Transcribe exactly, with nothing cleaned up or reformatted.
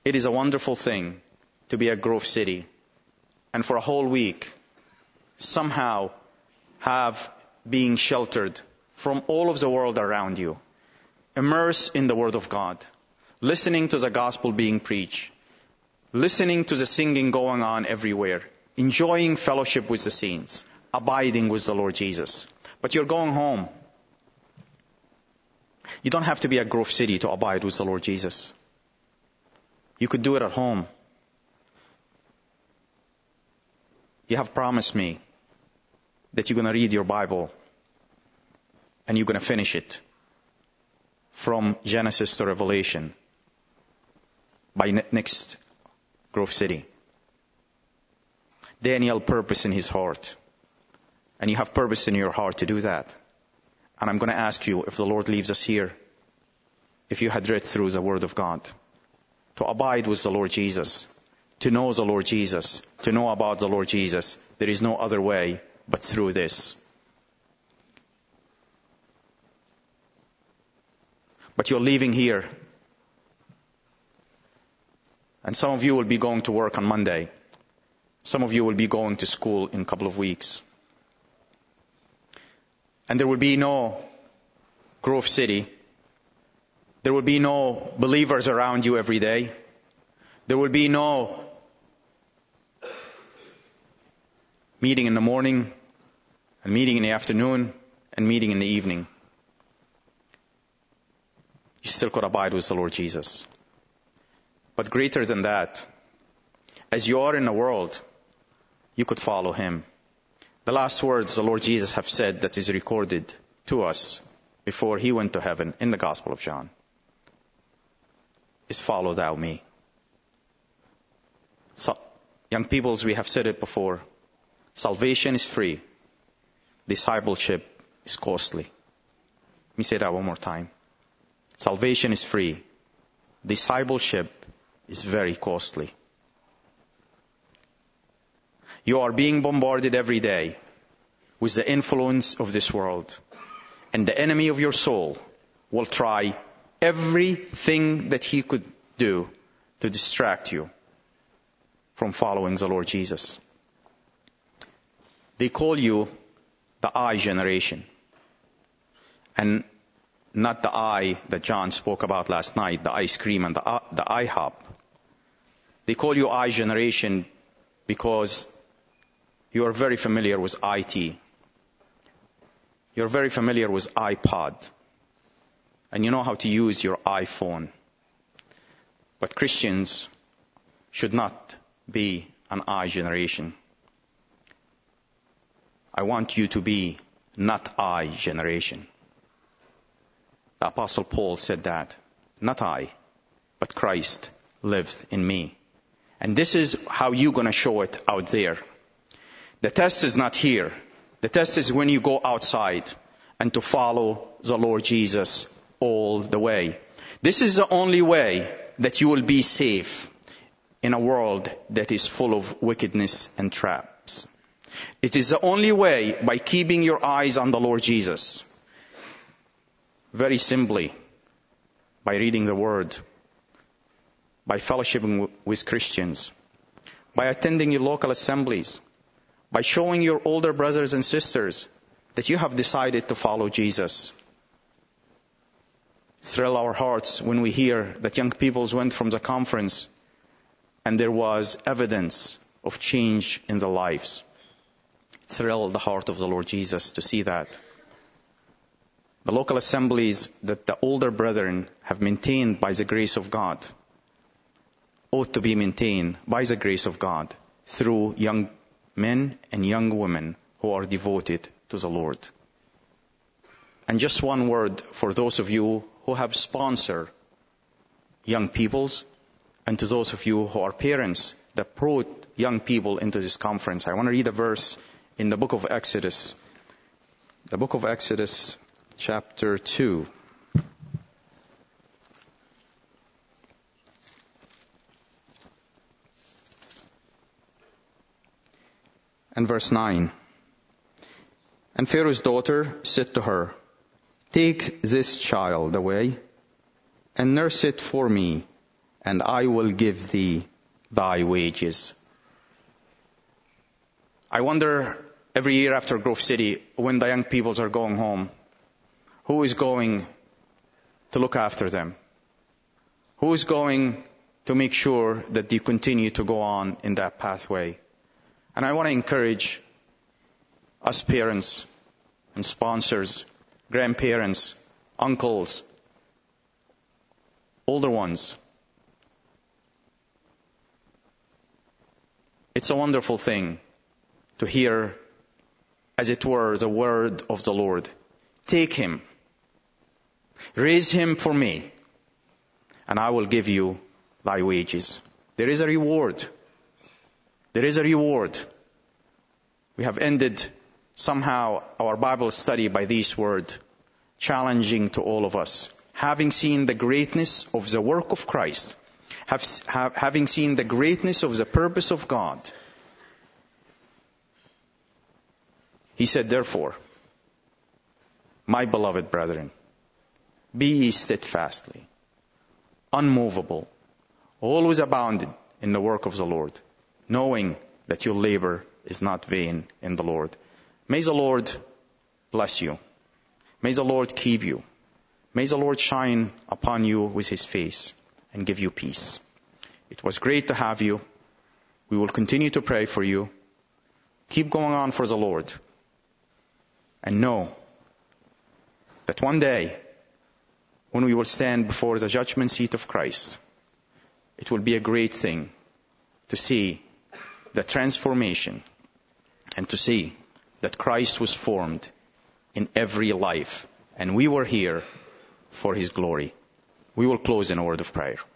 It is a wonderful thing to be at Grove City and for a whole week somehow have being sheltered from all of the world around you, immerse in the Word of God, listening to the gospel being preached, listening to the singing going on everywhere, enjoying fellowship with the saints, abiding with the Lord Jesus. But you're going home. You don't have to be at Grove City to abide with the Lord Jesus. You could do it at home. You have promised me that you're going to read your Bible and you're going to finish it from Genesis to Revelation by ne- next Grove City. Daniel purpose in his heart. And you have purpose in your heart to do that. And I'm going to ask you, if the Lord leaves us here, if you had read through the Word of God, to abide with the Lord Jesus, to know the Lord Jesus, to know about the Lord Jesus. There is no other way but through this. But you're leaving here. And some of you will be going to work on Monday. Some of you will be going to school in a couple of weeks. And there will be no Grove City. There will be no believers around you every day. There will be no meeting in the morning, and meeting in the afternoon, and meeting in the evening. You still could abide with the Lord Jesus. But greater than that, as you are in the world, you could follow Him. The last words the Lord Jesus have said that is recorded to us before He went to heaven in the Gospel of John is, follow thou me. So, young peoples, we have said it before. Salvation is free. Discipleship is costly. Let me say that one more time. Salvation is free. Discipleship is very costly. You are being bombarded every day with the influence of this world. And the enemy of your soul will try everything that he could do to distract you from following the Lord Jesus. They call you the I generation. And not the I that John spoke about last night, the ice cream and the, uh, the IHOP. They call you I generation because you are very familiar with I T. You're very familiar with iPod. And you know how to use your iPhone. But Christians should not be an I generation. I want you to be not I generation. The Apostle Paul said that. Not I, but Christ lives in me. And this is how you're going to show it out there. The test is not here. The test is when you go outside and to follow the Lord Jesus all the way. This is the only way that you will be safe in a world that is full of wickedness and traps. It is the only way by keeping your eyes on the Lord Jesus. Very simply, by reading the Word, by fellowshipping with Christians, by attending your local assemblies, by showing your older brothers and sisters that you have decided to follow Jesus. Thrill our hearts when we hear that young people went from the conference and there was evidence of change in their lives. Thrill the heart of the Lord Jesus to see that. The local assemblies that the older brethren have maintained by the grace of God ought to be maintained by the grace of God through young men and young women who are devoted to the Lord. And just one word for those of you who have sponsored young peoples, and to those of you who are parents that brought young people into this conference. I want to read a verse in the book of Exodus. The book of Exodus, chapter two. And verse nine. And Pharaoh's daughter said to her, "Take this child away and nurse it for me and I will give thee thy wages. I wonder every year after Grove City, when the young peoples are going home, who is going to look after them? Who is going to make sure that they continue to go on in that pathway? And I want to encourage us parents and sponsors, grandparents, uncles, older ones. It's a wonderful thing to hear, as it were, the word of the Lord. Take him, raise him for me, and I will give you thy wages. There is a reward. There is a reward. We have ended somehow our Bible study by these words, challenging to all of us. Having seen the greatness of the work of Christ, have, have, having seen the greatness of the purpose of God, he said, therefore, my beloved brethren, be ye steadfastly, unmovable, always abounding in the work of the Lord, knowing that your labor is not vain in the Lord. May the Lord bless you. May the Lord keep you. May the Lord shine upon you with his face and give you peace. It was great to have you. We will continue to pray for you. Keep going on for the Lord. And know that one day, when we will stand before the judgment seat of Christ, it will be a great thing to see the transformation and to see that Christ was formed in every life, and we were here for his glory. We will close in a word of prayer.